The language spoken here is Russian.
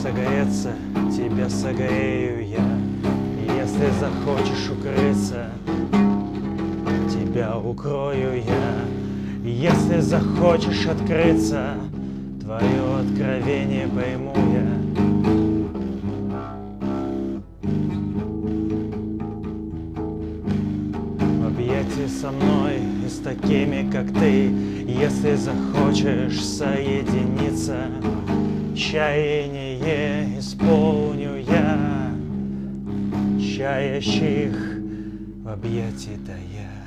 согреться, тебя согрею я. Если захочешь укрыться, тебя укрою я. Если захочешь открыться, твое откровение пойму я. В объятии со мной и с такими, как ты, если захочешь соединиться, чаяние исполню я, чаящих в объятии тая.